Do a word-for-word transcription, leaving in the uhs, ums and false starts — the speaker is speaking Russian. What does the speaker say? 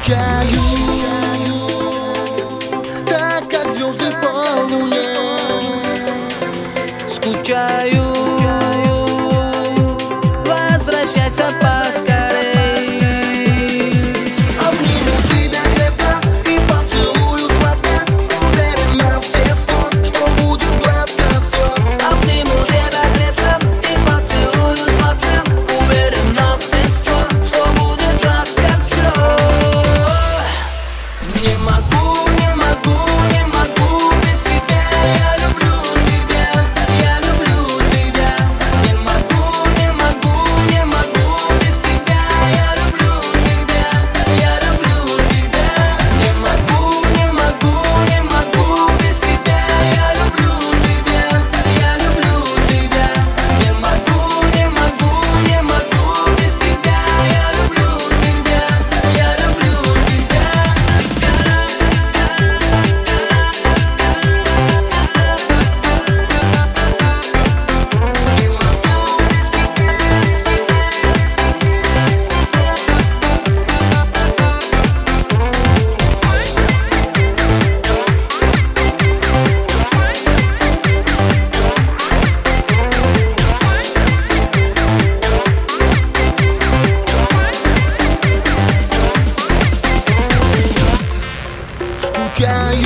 Скучаю, так как звезды по луне. Скучаю, возвращайся поскорей. Обниму тебя крепко и поцелую сладко, уверена все сто, что будет гладко все. Обниму тебя крепко и поцелую сладко, уверена все сто, что будет гладко все. Не могу, не могу, не могу без тебя. Я люблю тебя, я люблю тебя. Не могу, не могу, не могу без тебя. Я люблю тебя, я люблю тебя. Не могу, не могу, не могу без тебя. Я люблю тебя, я люблю тебя. Не могу, не могу, не могу без тебя. Я люблю тебя, я люблю тебя. Скучаю,